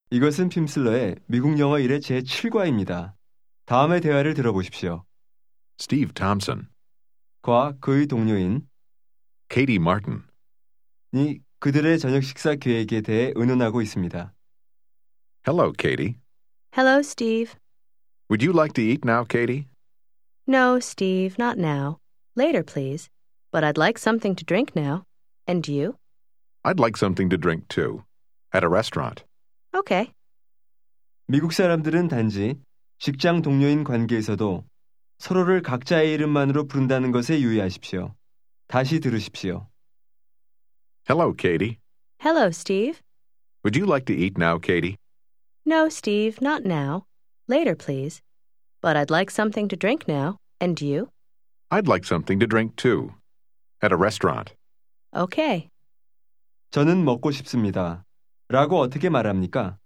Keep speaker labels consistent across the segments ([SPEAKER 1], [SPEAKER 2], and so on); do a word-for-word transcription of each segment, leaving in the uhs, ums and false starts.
[SPEAKER 1] 이것은 핌슬러의 미국 영어 일의 제칠 과입니다. 다음의 대화를 들어보십시오.
[SPEAKER 2] Steve Thompson,
[SPEAKER 1] 과 그의 동료인
[SPEAKER 2] Katie Martin.
[SPEAKER 1] 이 그들의 저녁 식사 계획에 대해 의논하고 있습니다.
[SPEAKER 2] Hello, Katie.
[SPEAKER 3] Hello, Steve.
[SPEAKER 2] Would you like to eat now, Katie?
[SPEAKER 3] No, Steve, not now. Later, please. But I'd like something to drink now. And you?
[SPEAKER 2] I'd like something to drink too. At a restaurant.
[SPEAKER 3] Okay.
[SPEAKER 1] 미국 사람들은 단지 직장 동료인 관계에서도 서로를 각자의 이름만으로 부른다는 것에 유의하십시오. 다시 들으십시오.
[SPEAKER 2] Hello, Katie.
[SPEAKER 3] Hello, Steve.
[SPEAKER 2] Would you like to eat now, Katie?
[SPEAKER 3] No, Steve, not now. Later, please. But I'd like something to drink now. And you?
[SPEAKER 2] I'd like something to drink too. At a restaurant.
[SPEAKER 3] Okay.
[SPEAKER 1] 저는 먹고 싶습니다. 라고 어떻게 말합니까?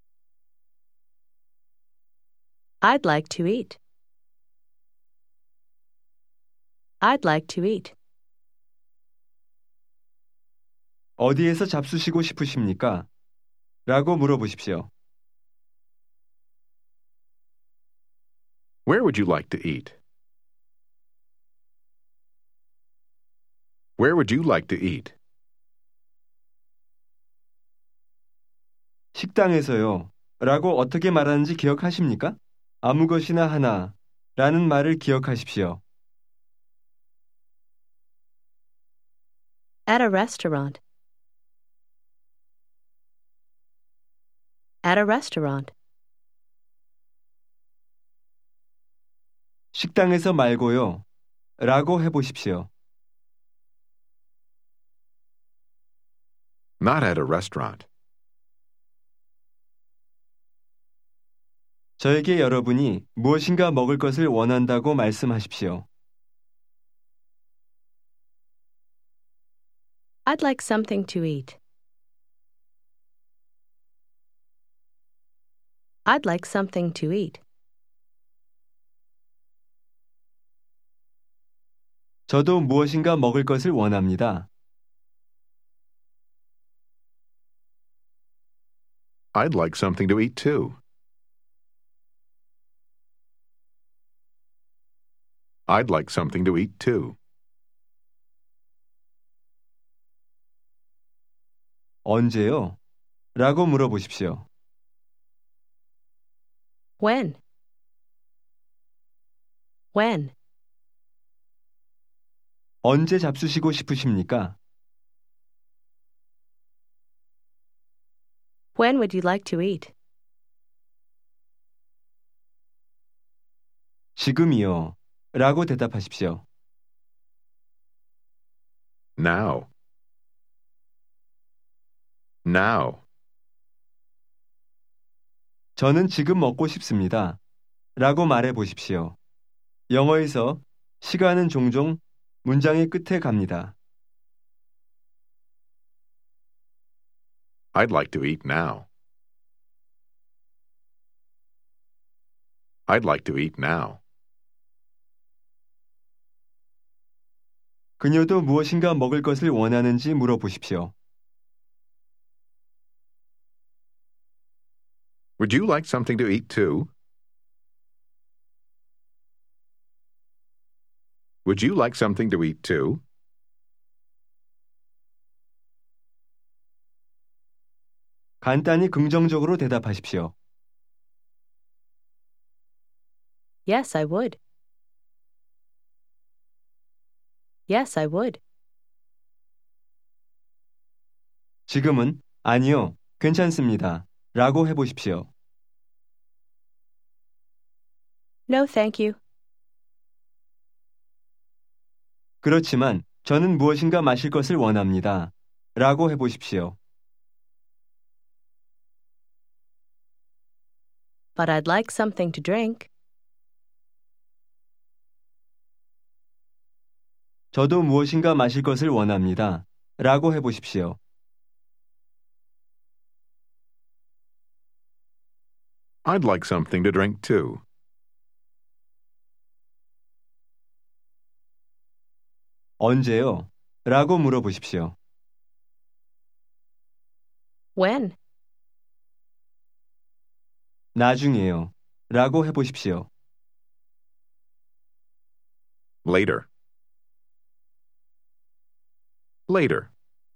[SPEAKER 3] I'd like to eat. I'd like to eat.
[SPEAKER 1] 어디에서 잡수시고 싶으십니까? 라고 물어보십시오.
[SPEAKER 2] Where would you like to eat? Where would you like to eat?
[SPEAKER 1] 식당에서요. 라고 어떻게 말하는지 기억하십니까? 아무 것이나 하나 라는 말을 기억하십시오.
[SPEAKER 3] At a restaurant. At a restaurant.
[SPEAKER 1] 식당에서 말고요. 라고 해보십시오.
[SPEAKER 2] Not at a restaurant.
[SPEAKER 1] 저에게 여러분이 무엇인가 먹을 것을 원한다고 말씀하십시오.
[SPEAKER 3] I'd like something to eat. I'd like something to eat.
[SPEAKER 1] 저도 무엇인가 먹을 것을 원합니다.
[SPEAKER 2] I'd like something to eat too. I'd like something to eat too.
[SPEAKER 1] 언제요? 라고 물어보십시오.
[SPEAKER 3] When? When?
[SPEAKER 1] 언제 잡수시고 싶으십니까?
[SPEAKER 3] When would you like to eat?
[SPEAKER 1] 지금이요. 라고 대답하십시오.
[SPEAKER 2] Now. Now.
[SPEAKER 1] 저는 지금 먹고 싶습니다. 라고 말해 보십시오. 영어에서 시간은 종종 문장의 끝에 갑니다.
[SPEAKER 2] I'd like to eat now. I'd like to eat now.
[SPEAKER 1] 그녀도 무엇인가 먹을 것을 원하는지 물어보십시오.
[SPEAKER 2] Would you like something to eat too? Would you like something to eat too?
[SPEAKER 1] 간단히 긍정적으로 대답하십시오.
[SPEAKER 3] Yes, I would. Yes, I would.
[SPEAKER 1] 지금은 아니요, 괜찮습니다. 라고 해보십시오.
[SPEAKER 3] No, thank you.
[SPEAKER 1] 그렇지만 저는 무엇인가 마실 것을 원합니다. 라고 해보십시오.
[SPEAKER 3] But I'd like something to drink.
[SPEAKER 1] 저도 무엇인가 마실 것을 원합니다. 라고 해보십시오.
[SPEAKER 2] I'd like something to drink too.
[SPEAKER 1] 언제요? 라고 물어보십시오.
[SPEAKER 3] When?
[SPEAKER 1] 나중에요. 라고 해보십시오.
[SPEAKER 2] Later. Later.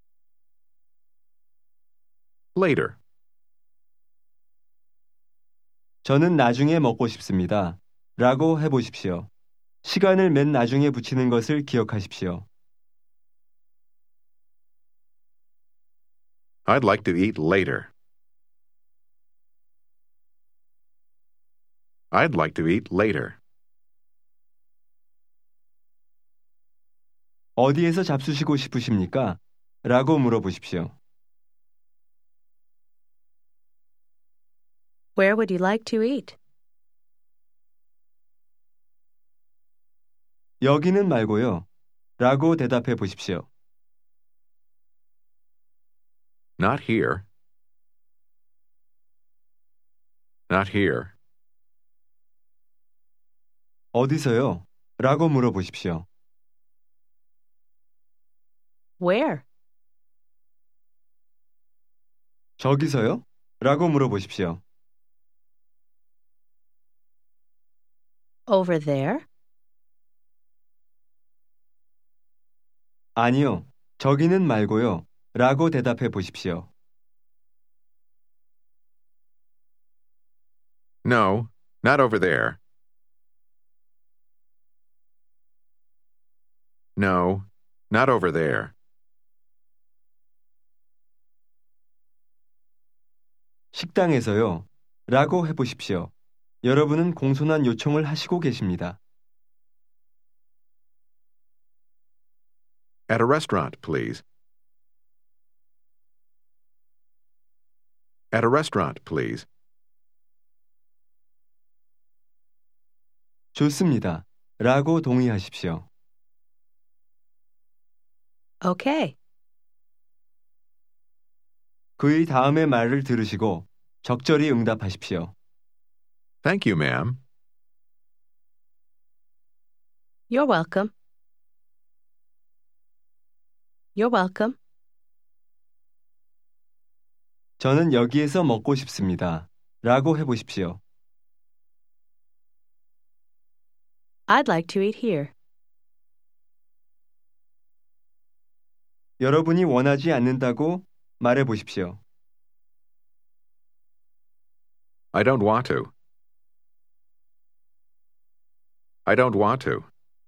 [SPEAKER 2] Later.
[SPEAKER 1] 저는 나중에 먹고 싶습니다. 라고 해보십시오. 시간을 맨 나중에 붙이는 것을 기억하십시오.
[SPEAKER 2] I'd like to eat later. I'd like to eat later.
[SPEAKER 1] 어디에서 잡수시고 싶으십니까? 라고 물어보십시오.
[SPEAKER 3] Where would you like to eat?
[SPEAKER 1] 여기는 말고요. 라고 대답해 보십시오.
[SPEAKER 2] Not here. Not here.
[SPEAKER 1] 어디서요? 라고 물어보십시오.
[SPEAKER 3] Where?
[SPEAKER 1] 저기서요? 라고 물어보십시오.
[SPEAKER 3] Over there?
[SPEAKER 1] 아니요. 저기는 말고요. 라고 대답해 보십시오.
[SPEAKER 2] No, not over there. No, not over there.
[SPEAKER 1] 식당에서요. 라고 해보십시오. 여러분은 공손한 요청을 하시고 계십니다.
[SPEAKER 2] At a restaurant, please. At a restaurant, please.
[SPEAKER 1] 좋습니다. 라고 동의하십시오.
[SPEAKER 3] Okay.
[SPEAKER 1] 그의 다음의 말을 들으시고 적절히 응답하십시오.
[SPEAKER 2] Thank you, ma'am.
[SPEAKER 3] You're welcome. You're welcome.
[SPEAKER 1] 저는 여기에서 먹고 싶습니다. 라고 해보십시오.
[SPEAKER 3] I'd like to eat here.
[SPEAKER 1] 여러분이 원하지 않는다고 말해 보십시오.
[SPEAKER 2] I don't want to. I don't want to.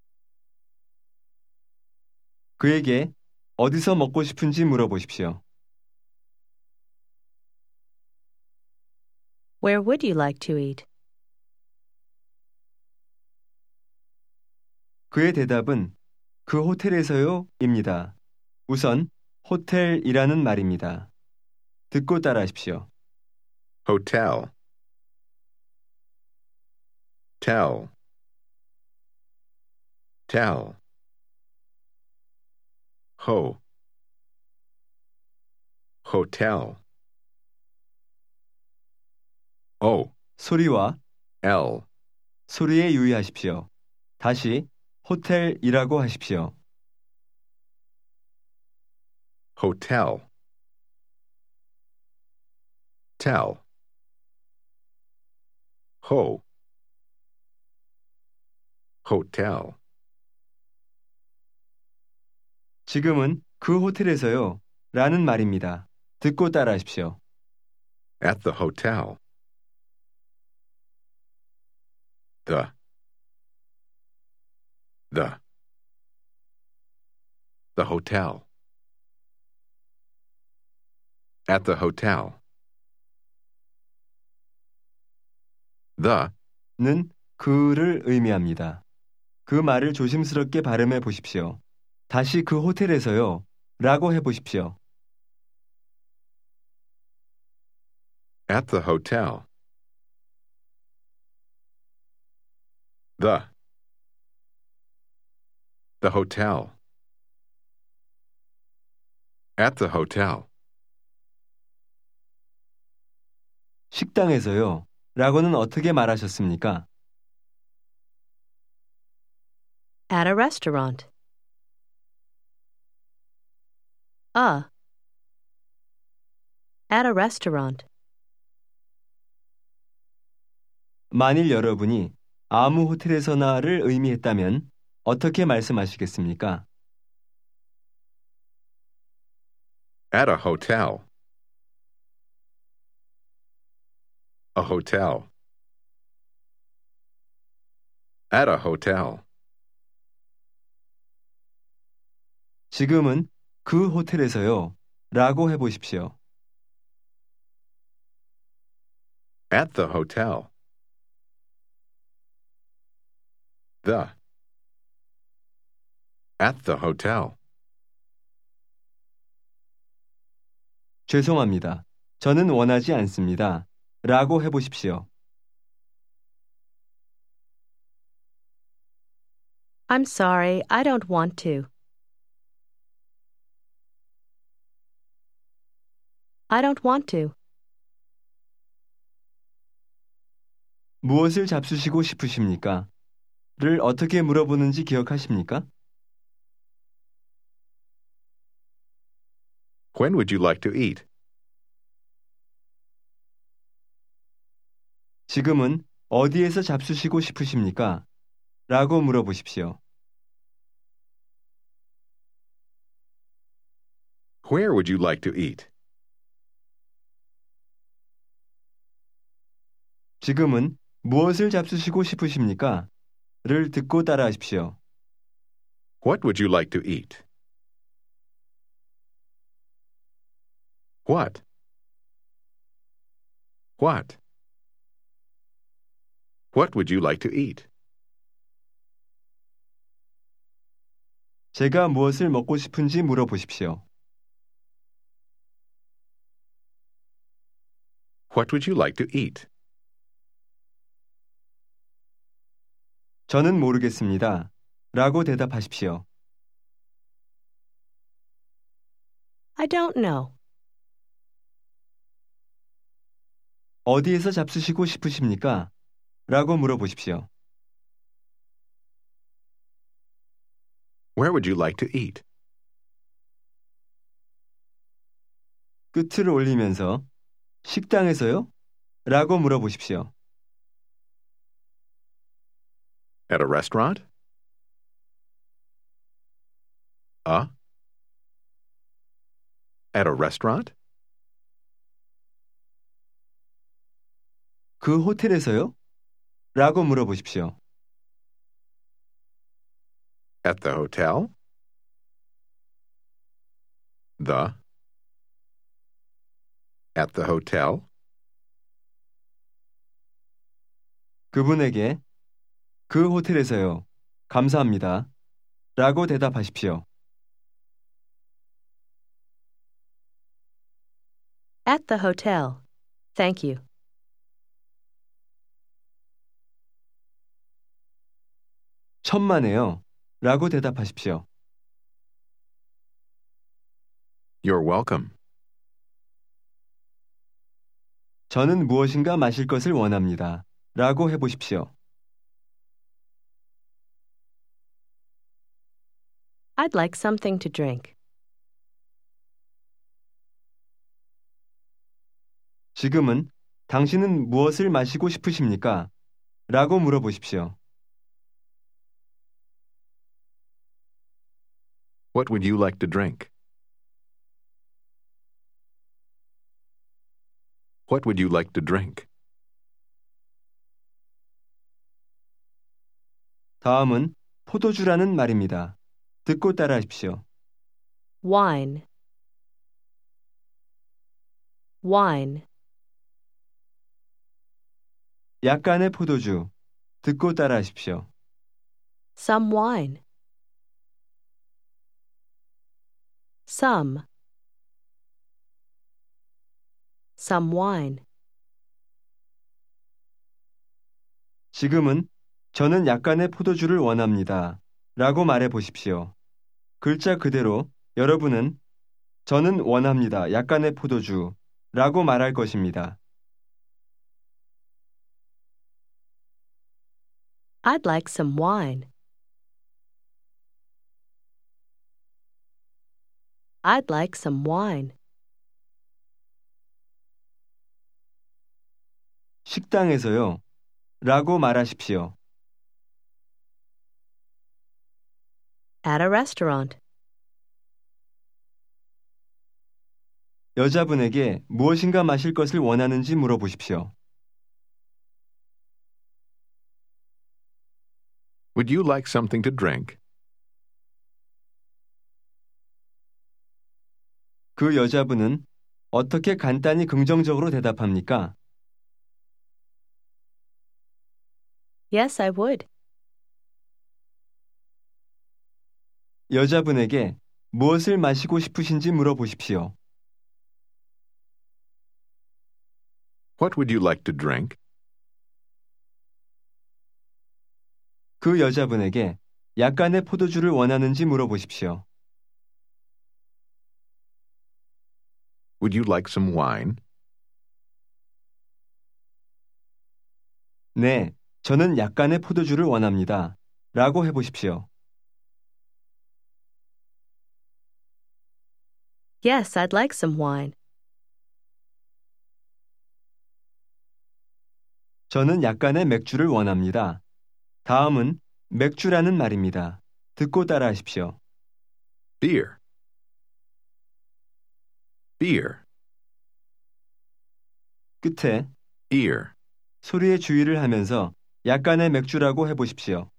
[SPEAKER 1] 그에게 어디서 먹고 싶은지 물어보십시오.
[SPEAKER 3] Where would you like to eat?
[SPEAKER 1] 그의 대답은 그 호텔에서요 입니다. 우선 호텔이라는 말입니다. 듣고 따라하십시오.
[SPEAKER 2] Hotel. Tell. Tell. Ho. Hotel. O.
[SPEAKER 1] 소리와
[SPEAKER 2] L.
[SPEAKER 1] 소리에 유의하십시오. 다시 호텔이라고 하십시오.
[SPEAKER 2] Hotel. Tell. Ho. Hotel.
[SPEAKER 1] 지금은 그 호텔에서요 라는 말입니다. 듣고 따라하십시오.
[SPEAKER 2] At the hotel. The. The. The hotel. At the hotel. The.
[SPEAKER 1] 는 그를 의미합니다. 그 말을 조심스럽게 발음해 보십시오. 다시 그 호텔에서요 라고 해보십시오.
[SPEAKER 2] At the hotel. The. The hotel. At the hotel.
[SPEAKER 1] 식당에서요 라고는 어떻게 말하셨습니까?
[SPEAKER 3] At a restaurant. A. At a restaurant.
[SPEAKER 1] 만일 여러분이 아무 호텔에서나를 의미했다면 어떻게 말씀하시겠습니까?
[SPEAKER 2] At a hotel. A hotel. At a hotel.
[SPEAKER 1] 지금은 그 호텔에서요. 라고 해보십시오.
[SPEAKER 2] At the hotel. The. At the hotel.
[SPEAKER 1] 죄송합니다. 저는 원하지 않습니다. 라고 해보십시오.
[SPEAKER 3] I'm sorry, I don't want to. I don't want to.
[SPEAKER 1] 무엇을 잡수시고 싶으십니까? 를 어떻게 물어보는지 기억하십니까?
[SPEAKER 2] When would you like to eat?
[SPEAKER 1] 지금은 어디에서 잡수시고 싶으십니까? 라고 물어보십시오.
[SPEAKER 2] Where would you like to eat?
[SPEAKER 1] 지금은 무엇을 잡수시고 싶으십니까? 를 듣고 따라하십시오.
[SPEAKER 2] What would you like to eat? What? What? What would you like to eat?
[SPEAKER 1] 제가 무엇을 먹고 싶은지 물어보십시오.
[SPEAKER 2] What would you like to eat?
[SPEAKER 1] 저는 모르겠습니다. 라고 대답하십시오.
[SPEAKER 3] I don't know.
[SPEAKER 1] 어디에서 잡수시고 싶으십니까? 라고 물어보십시오.
[SPEAKER 2] Where would you like to eat?
[SPEAKER 1] 끝을 올리면서 식당에서요? 라고 물어보십시오.
[SPEAKER 2] At a restaurant? A? At a restaurant?
[SPEAKER 1] 그 호텔에서요? 라고 물어보십시오.
[SPEAKER 2] At the hotel? The? At the hotel?
[SPEAKER 1] 그분에게 그 호텔에서요. 감사합니다. 라고 대답하십시오.
[SPEAKER 3] At the hotel. Thank you.
[SPEAKER 1] 천만에요. 라고 대답하십시오.
[SPEAKER 2] You're welcome.
[SPEAKER 1] 저는 무엇인가 마실 것을 원합니다. 라고 해보십시오.
[SPEAKER 3] I'd like something to drink.
[SPEAKER 1] 지금은 당신은 무엇을 마시고 싶으십니까? 라고 물어보십시오.
[SPEAKER 2] What would you like to drink? What would you like to drink?
[SPEAKER 1] 다음은 포도주라는 말입니다. 듣고 따라하십시오.
[SPEAKER 3] Wine. Wine.
[SPEAKER 1] 약간의 포도주. 듣고 따라하십시오.
[SPEAKER 3] Some wine. Some. Some wine.
[SPEAKER 1] 지금은 저는 약간의 포도주를 원합니다. 라고 말해 보십시오. 글자 그대로 여러분은 저는 원합니다. 약간의 포도주 라고 말할 것입니다.
[SPEAKER 3] I'd like some wine. I'd like some wine.
[SPEAKER 1] 식당에서요. 라고 말하십시오.
[SPEAKER 3] At a restaurant.
[SPEAKER 1] 여자분에게 무엇인가 마실 것을 원하는지 물어보십시오.
[SPEAKER 2] Would you like something to drink?
[SPEAKER 1] 그 여자분은 어떻게 간단히 긍정적으로 대답합니까?
[SPEAKER 3] Yes, I would.
[SPEAKER 1] 여자분에게 무엇을 마시고 싶으신지 물어보십시오.
[SPEAKER 2] What would you like to drink?
[SPEAKER 1] 그 여자분에게 약간의 포도주를 원하는지 물어보십시오.
[SPEAKER 2] Would you like some wine?
[SPEAKER 1] 네, 저는 약간의 포도주를 원합니다. 라고 해보십시오.
[SPEAKER 3] Yes, I'd like some wine.
[SPEAKER 1] 저는 약간의 맥주를 원합니다. 다음은 맥주라는 말입니다. 듣고 따라하십시오.
[SPEAKER 2] Beer. Beer.
[SPEAKER 1] 끝에
[SPEAKER 2] Ear.
[SPEAKER 1] 소리의 주의를 하면서 약간의 맥주라고 해보십시오.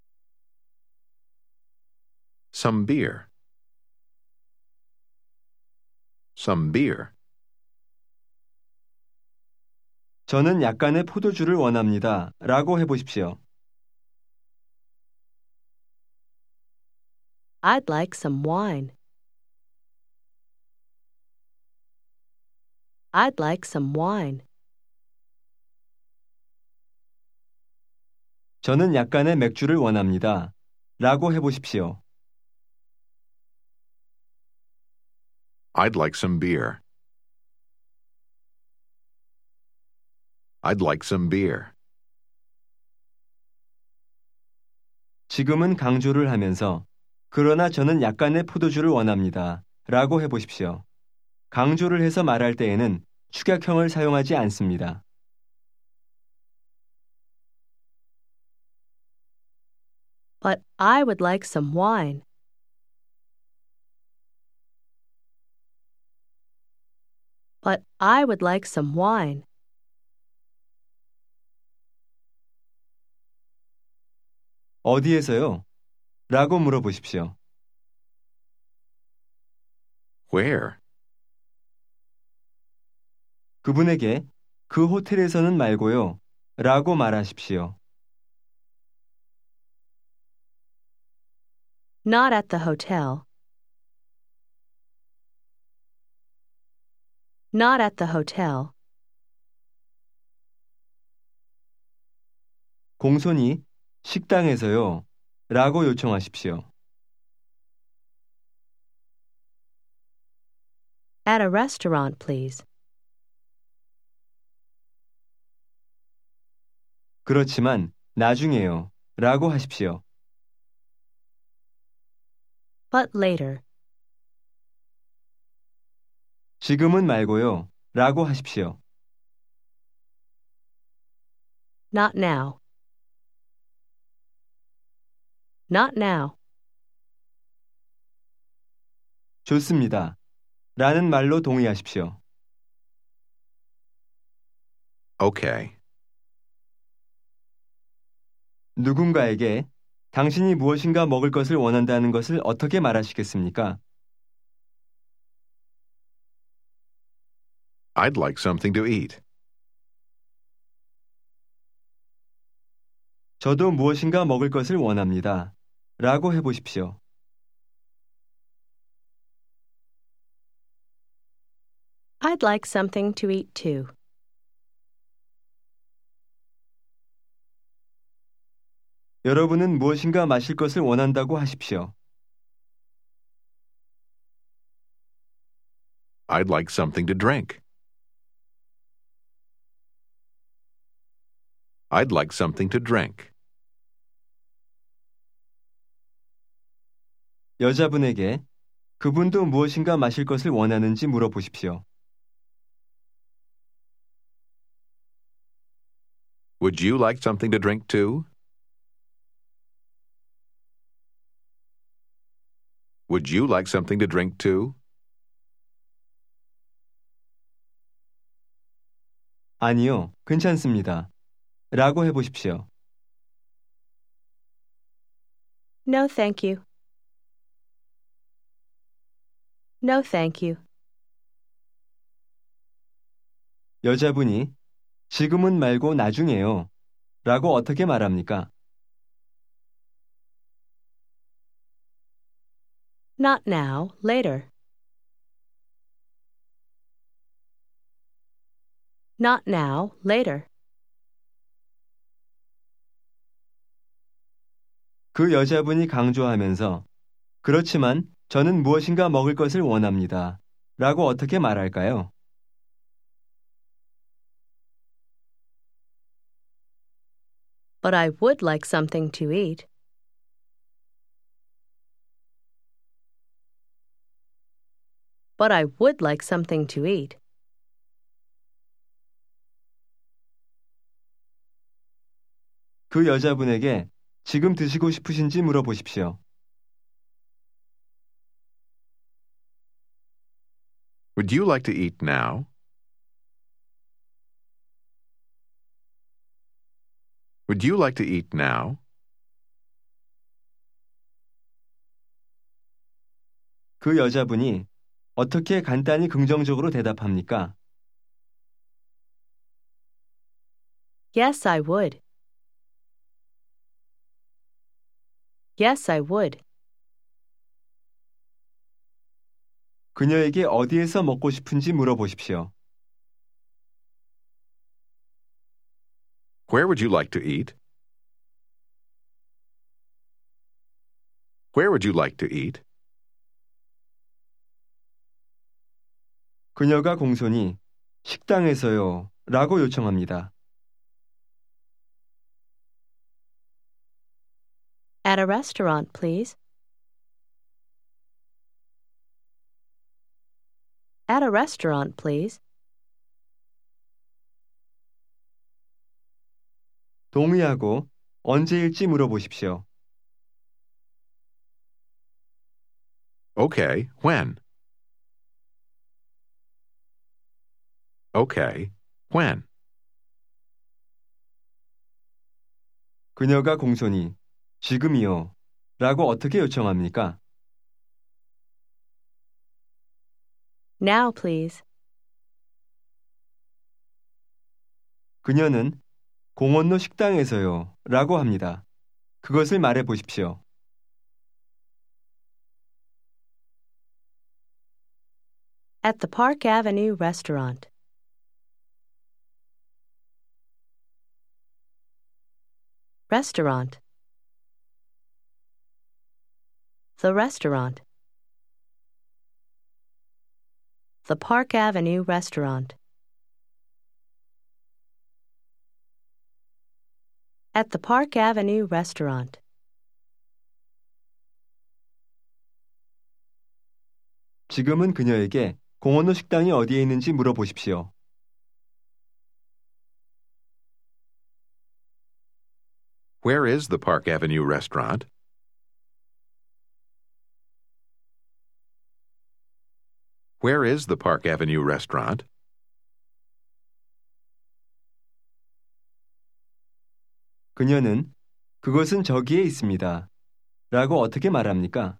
[SPEAKER 2] Some beer. Some beer.
[SPEAKER 1] 저는 약간의 포도주를 원합니다. 라고 해보십시오.
[SPEAKER 3] I'd like some wine. I'd like some wine.
[SPEAKER 1] 저는 약간의 맥주를 원합니다. 라고 해보십시오.
[SPEAKER 2] I'd like some beer. I'd like some beer.
[SPEAKER 1] 지금은 강조를 하면서 그러나 저는 약간의 포도주를 원합니다. 라고 해보십시오. 강조를 해서 말할 때에는 축약형을 사용하지 않습니다.
[SPEAKER 3] But I would like some wine. But I would like some wine.
[SPEAKER 1] 어디에서요? 라고 물어보십시오.
[SPEAKER 2] Where?
[SPEAKER 1] 그분에게 그 호텔에서는 말고요. 라고 말하십시오.
[SPEAKER 3] Not at the hotel. Not at the hotel.
[SPEAKER 1] 공손히 식당에서요. 라고 요청하십시오.
[SPEAKER 3] At a restaurant, please.
[SPEAKER 1] 그렇지만 나중에요. 라고 하십시오.
[SPEAKER 3] But later.
[SPEAKER 1] 지금은 말고요. 라고 하십시오.
[SPEAKER 3] Not now. Not now.
[SPEAKER 1] 좋습니다. 라는 말로 동의하십시오.
[SPEAKER 2] Okay.
[SPEAKER 1] 누군가에게 당신이 무엇인가 먹을 것을 원한다는 것을 어떻게 말하시겠습니까?
[SPEAKER 2] I'd like something to eat.
[SPEAKER 1] 저도 무엇인가 먹을 것을 원합니다. 라고 해보십시오.
[SPEAKER 3] I'd like something to eat too.
[SPEAKER 1] 여러분은 무엇인가 마실 것을 원한다고 하십시오.
[SPEAKER 2] I'd like something to drink. I'd like something to drink.
[SPEAKER 1] 여자분에게 그분도 무엇인가 마실 것을 원하는지 물어보십시오.
[SPEAKER 2] Would you like something to drink too? Would you like something to drink too?
[SPEAKER 1] 아니요, 괜찮습니다. 라고 해보십시오.
[SPEAKER 3] No, thank you. No, thank you.
[SPEAKER 1] 여자분이 지금은 말고 나중에요. 라고 어떻게 말합니까?
[SPEAKER 3] Not now, later. Not now, later.
[SPEAKER 1] 그 여자분이 강조하면서 그렇지만 저는 무엇인가 먹을 것을 원합니다. 라고 어떻게 말할까요?
[SPEAKER 3] But I would like something to eat. But I would like something to eat.
[SPEAKER 1] 그 여자분에게 지금 드시고 싶으신지 물어보십시오.
[SPEAKER 2] Would you like to eat now? Would you like to eat now?
[SPEAKER 1] 그 여자분이 어떻게 간단히 긍정적으로 대답합니까?
[SPEAKER 3] Yes, I would. Yes, I would.
[SPEAKER 1] 그녀에게 어디에서 먹고 싶은지 물어보십시오.
[SPEAKER 2] Where would you like to eat? Where would you like to eat?
[SPEAKER 1] 그녀가 공손히 식당에서요. 라고 요청합니다.
[SPEAKER 3] At a restaurant, please. At a restaurant, please.
[SPEAKER 1] 동의하고 언제일지 물어보십시오.
[SPEAKER 2] Okay, when? Okay, when?
[SPEAKER 1] 그녀가 공손히 지금이요. 라고 어떻게 요청합니까?
[SPEAKER 3] Now, please.
[SPEAKER 1] 그녀는 공원로 식당에서요. 라고 합니다. 그것을 말해 보십시오.
[SPEAKER 3] At the Park Avenue restaurant. Restaurant. The restaurant. The Park Avenue restaurant. At the Park Avenue restaurant.
[SPEAKER 1] 지금은 그녀에게 공원로 식당이 어디에 있는지 물어보십시오.
[SPEAKER 2] Where is the Park Avenue restaurant? Where is the Park Avenue restaurant?
[SPEAKER 1] 그녀는 그것은 저기에 있습니다. 라고 어떻게 말합니까?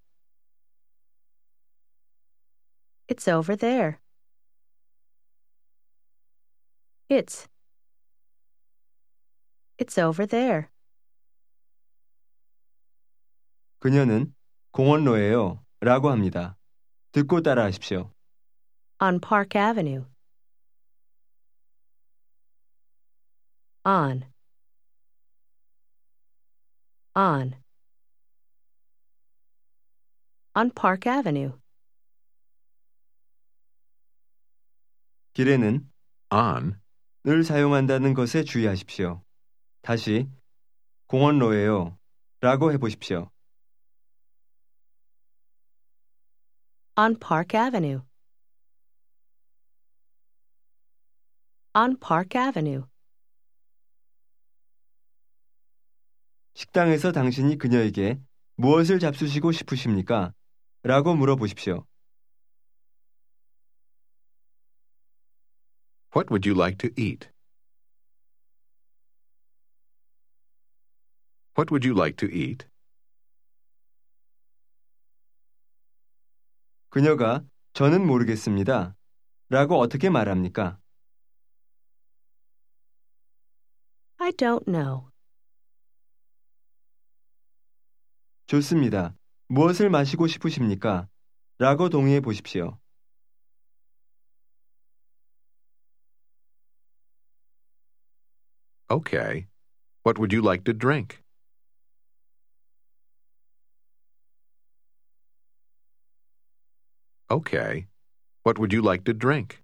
[SPEAKER 3] It's over there. It's. It's over there.
[SPEAKER 1] 그녀는 공원로예요. 라고 합니다. 듣고 따라하십시오.
[SPEAKER 3] On Park Avenue. On. On. On Park Avenue.
[SPEAKER 1] 길에는
[SPEAKER 2] On.
[SPEAKER 1] 을 사용한다는 것에 주의하십시오. 다시 공원로예요. 라고 해보십시오.
[SPEAKER 3] On Park Avenue. On Park Avenue.
[SPEAKER 1] 식당에서 당신이 그녀에게 무엇을 잡수시고 싶으십니까? 라고 물어보십시오.
[SPEAKER 2] What would you like to eat? What would you like to eat?
[SPEAKER 1] 그녀가 저는 모르겠습니다. 라고 어떻게 말합니까?
[SPEAKER 3] I don't know.
[SPEAKER 1] 좋습니다. 무엇을 마시고 싶으십니까? 라고 동의해 보십시오.
[SPEAKER 2] Okay. What would you like to drink? Okay. What would you like to drink?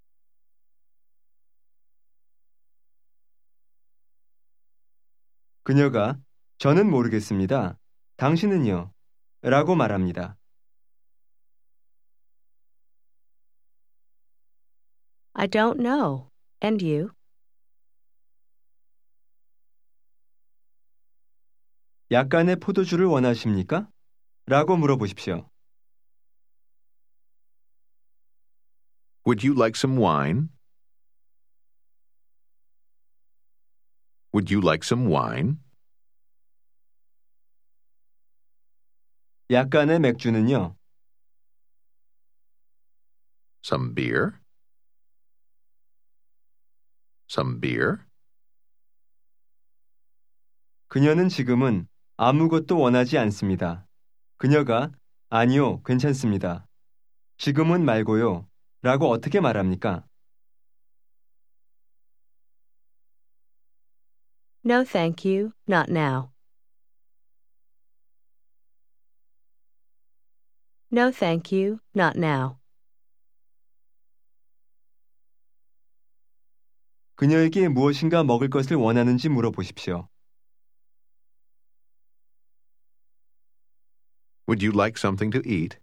[SPEAKER 1] 그녀가 저는 모르겠습니다. 당신은요? 라고 말합니다.
[SPEAKER 3] I don't know. And you?
[SPEAKER 1] 약간의 포도주를 원하십니까? 라고 물어보십시오.
[SPEAKER 2] Would you like some wine? Would you like some wine?
[SPEAKER 1] 약간의 맥주는요?
[SPEAKER 2] Some beer? Some beer?
[SPEAKER 1] 그녀는 지금은 아무것도 원하지 않습니다. 그녀가 아니요, 괜찮습니다. 지금은 말고요. 라고 어떻게 말합니까?
[SPEAKER 3] No, thank you. Not now. No, thank you. Not now.
[SPEAKER 1] 그녀에게 무엇인가 먹을 것을 원하는지 물어보십시오.
[SPEAKER 2] Would you like something to eat?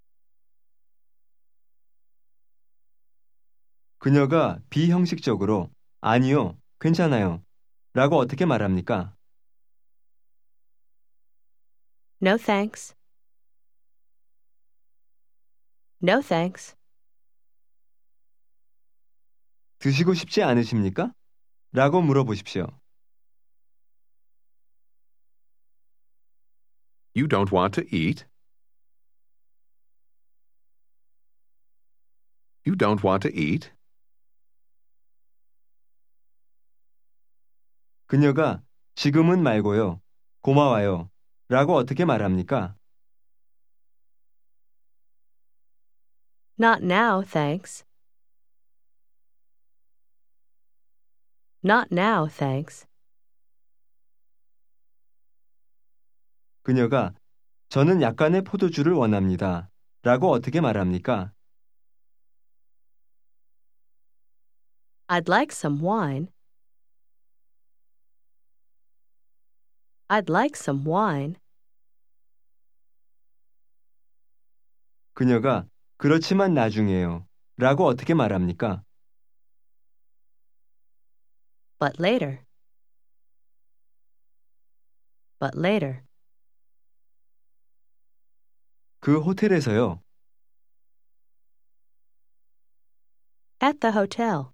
[SPEAKER 1] 그녀가 비형식적으로 아니요, 괜찮아요. 라고 어떻게 말합니까?
[SPEAKER 3] No, thanks. No, thanks.
[SPEAKER 1] 드시고 싶지 않으십니까? 라고 물어보십시오.
[SPEAKER 2] You don't want to eat? You don't want to eat?
[SPEAKER 1] 그녀가 지금은 말고요. 고마워요. 라고 어떻게 말합니까?
[SPEAKER 3] Not now, thanks. Not now, thanks.
[SPEAKER 1] 그녀가 저는 약간의 포도주를 원합니다. 라고 어떻게 말합니까?
[SPEAKER 3] I'd like some wine. I'd like some wine.
[SPEAKER 1] 그녀가 그렇지만 나중에요. 라고 어떻게 말합니까?
[SPEAKER 3] But later. But later.
[SPEAKER 1] 그 호텔에서요.
[SPEAKER 3] At the hotel.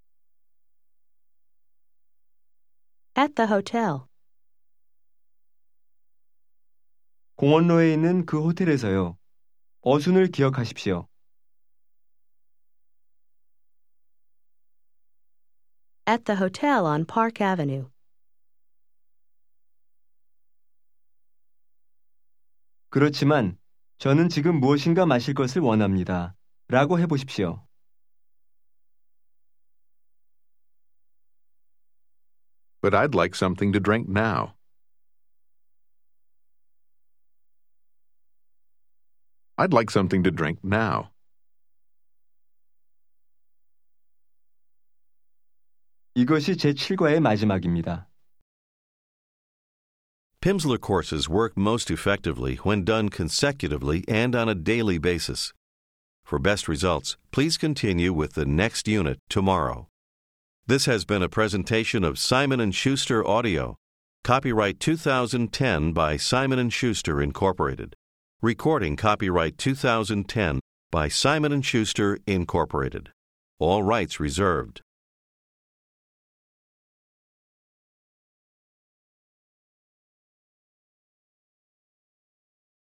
[SPEAKER 3] At the hotel.
[SPEAKER 1] 공원로에 있는 그 호텔에서요. 어순을 기억하십시오.
[SPEAKER 3] At the hotel on Park Avenue.
[SPEAKER 1] 그렇지만 저는 지금 무엇인가 마실 것을 원합니다. 라고 해보십시오.
[SPEAKER 2] But I'd like something to drink now. I'd like something to drink now.
[SPEAKER 1] 이것이 제칠 과의 마지막입니다.
[SPEAKER 4] Pimsleur courses work most effectively when done consecutively and on a daily basis. For best results, please continue with the next unit tomorrow. This has been a presentation of Simon and Schuster Audio. Copyright two thousand ten by Simon and Schuster, Incorporated. Recording copyright two thousand ten by Simon and Schuster, Incorporated. All rights reserved.